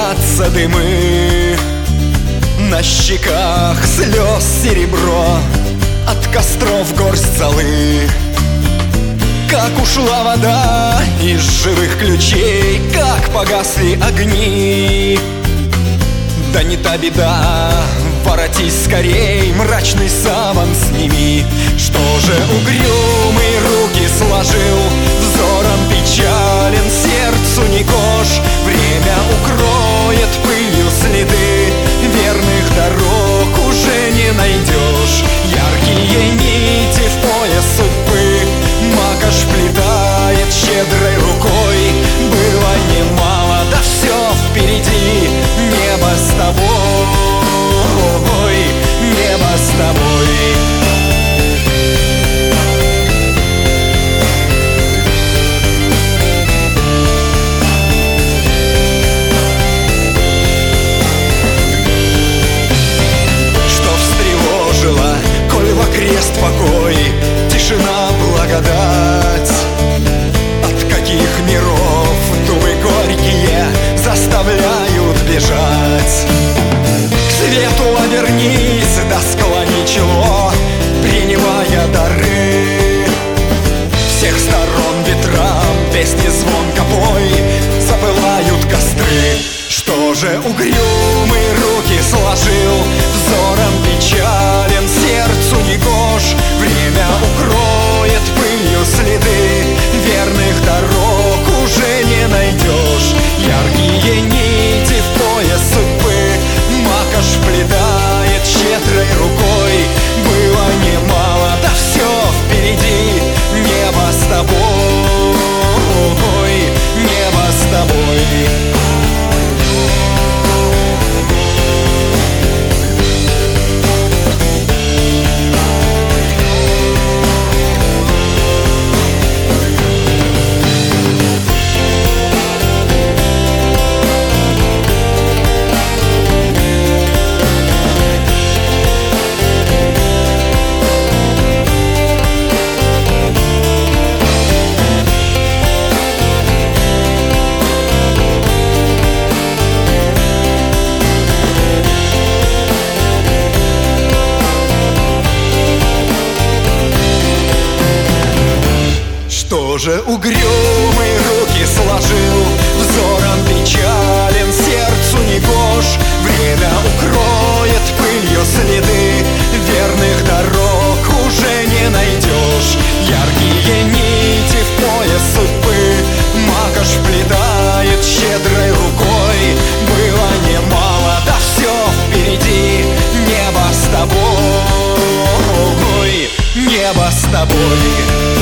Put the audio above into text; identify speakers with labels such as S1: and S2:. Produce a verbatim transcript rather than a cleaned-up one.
S1: клубятся дымы, на щеках слез серебро, от костров горсть золы. Как ушла вода из живых ключей, как погасли огни. Да не та беда, воротись скорей, мрачный саван сними. Что же угрюмый руки сложил, взором печален, сердцу не гож. Время укроет пылью следы, верных дорог уже не найдешь. Яркие нити в пояс судьбы макаш вплетает щедрой рукой. Было немало, да все впереди. Небо с тобой, небо с тобой. Крест покой, тишина благодать. От каких миров дубы горькие заставляют бежать? К свету обернись, да склони чело, принимая дары. Всех сторон ветрам песни звонко пой, запылают костры. Что же угрюмый руки сложил, взором печален, сердцу не гож. Время укроет пылью следы, верных дорог уже не найдешь. Яркие нити в пояс судьбы макаш вплетает щедрой рукой. Было немало, да все впереди. Небо с тобой, небо с тобой. Что же угрюмый руки сложил, взором печален, сердцу не гож. Время укроет пылью следы, верных дорог уже не найдешь. Яркие нити в пояс судьбы макаш вплетает щедрой рукой. Было немало, да все впереди. Небо с тобой, небо с тобой.